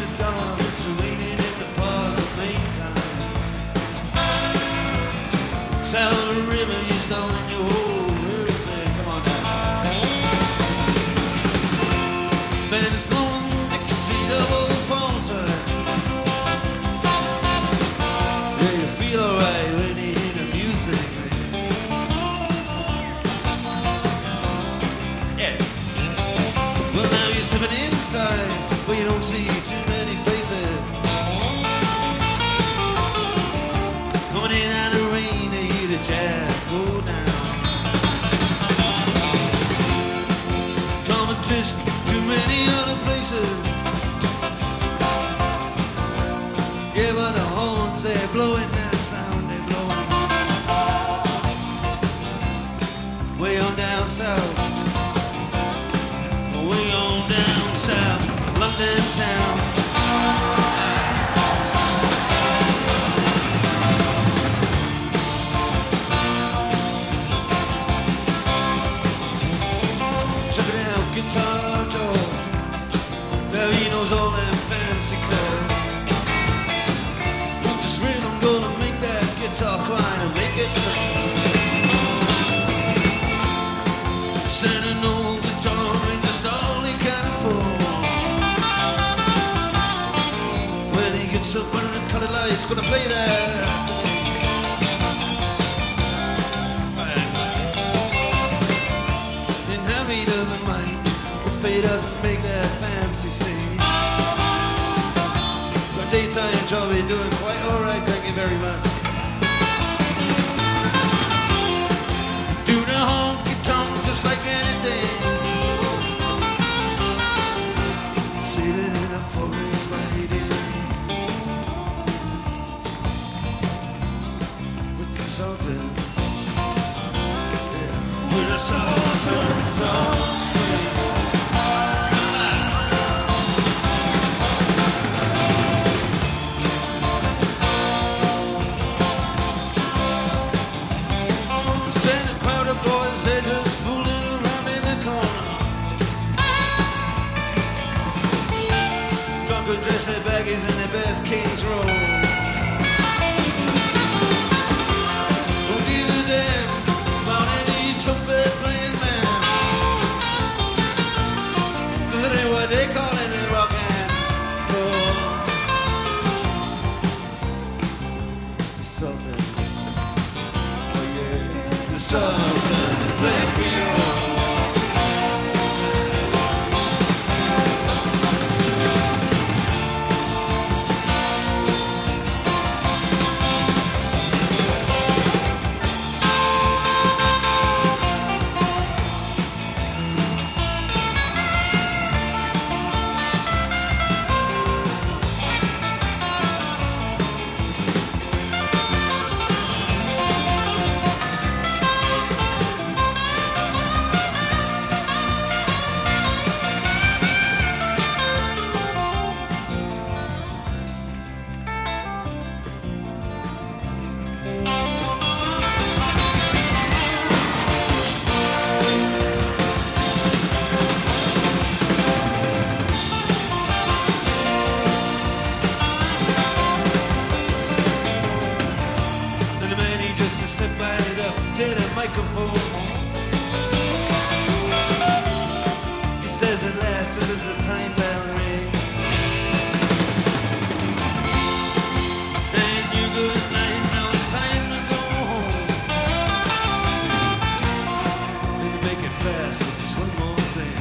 the dark, it's raining in the park at main time. Sound of the river, you stone in your whole everything. Come on now. Band's blowing Dixie double fountain. Yeah, you feel alright when you hear the music. Yeah. Well, now you're stepping inside, but you don't see too many faces. Coming in out of the rain, they hear the jazz go down. Competition, too many other places. Yeah, but the horns, they're blowing that sound, they're blowing. Way on down south. Way on down south, London town. Check it out, Guitar Joe. Now he knows all them fancy clothes. Just rhythm gonna make that guitar cry and make it sing. Send an old guitar and just all he can afford. When he gets up under the colored lights, gonna play that. And Heavy doesn't mind if he doesn't make that fancy scene. But daytime job he's doing quite alright, thank you very much. Do the honky tonk just like anything. Sailing in a foggy Friday night with the Sultans. Yeah, with the Sultans on swing. Send a crowd of boys, they're just fooling around in the corner. Drunk and dressed their baggies and their best King's Roll. Don't give a damn about any trumpet playing man. 'Cause it ain't what they call it rock and roll. The Sultans, oh yeah, the Sultans play Creole. Just to step right up to the microphone. He says at last, just as the time bell rings, thank you, good night, now it's time to go home. And to make it fast, so just one more thing.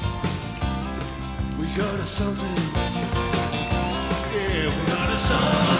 We got the Sultans. Yeah, we got the Sultans.